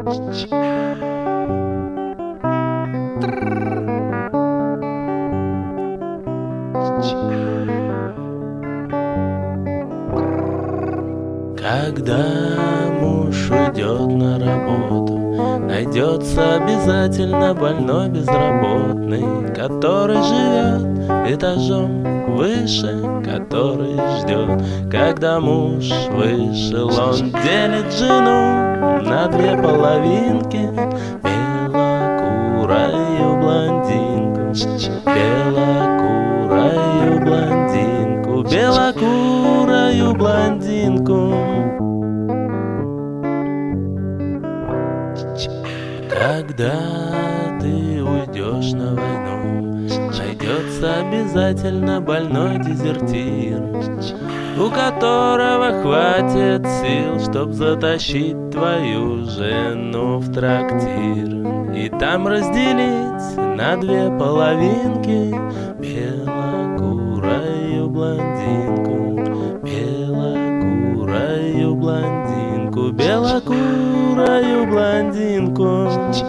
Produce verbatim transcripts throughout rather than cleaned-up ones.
Когда муж уйдет на работу, найдется обязательно больной безработный, который живет этажом выше, который ждет, когда муж вышел. Он делит жену на две половинки, белокурую блондинку, белокурую блондинку, белокурую блондинку. Когда ты уйдешь на войну, найдется обязательно больной дезертир, у которого хватит сил, чтоб затащить твою жену в трактир и там разделить на две половинки белокурую блондинку, белокурую блондинку, белокурую блондинку.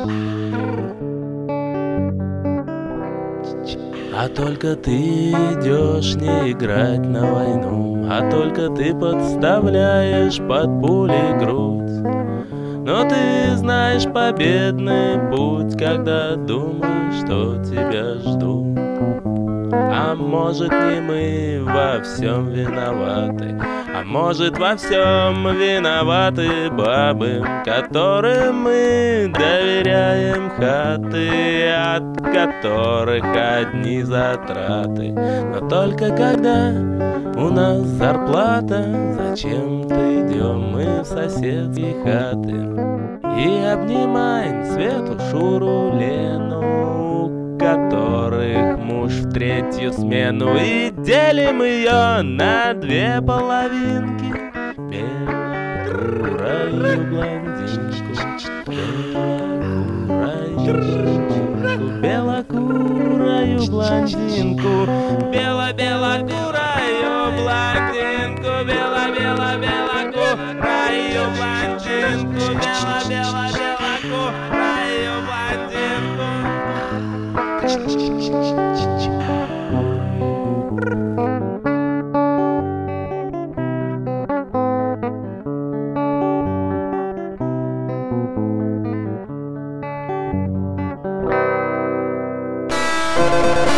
А только ты идешь не играть на войну, а только ты подставляешь под пули грудь. Но ты знаешь победный путь, когда думаешь, что тебя ждут. А может, не мы во всем виноваты, а может, во всем виноваты бабы, которым мы доверяем хаты, от которых одни затраты. Но только когда у нас зарплата, зачем-то идем мы в соседские хаты и обнимаем Свету, Шуру, Лену, которых муж в третью смену, и делим ее на две половинки, белокурую блондинку, белокурую, белокурую блондинку, бело-белокурую блондинку, бело-бело-белокурую блондинку, бело-бело-белокурую блондинку. We'll be right back.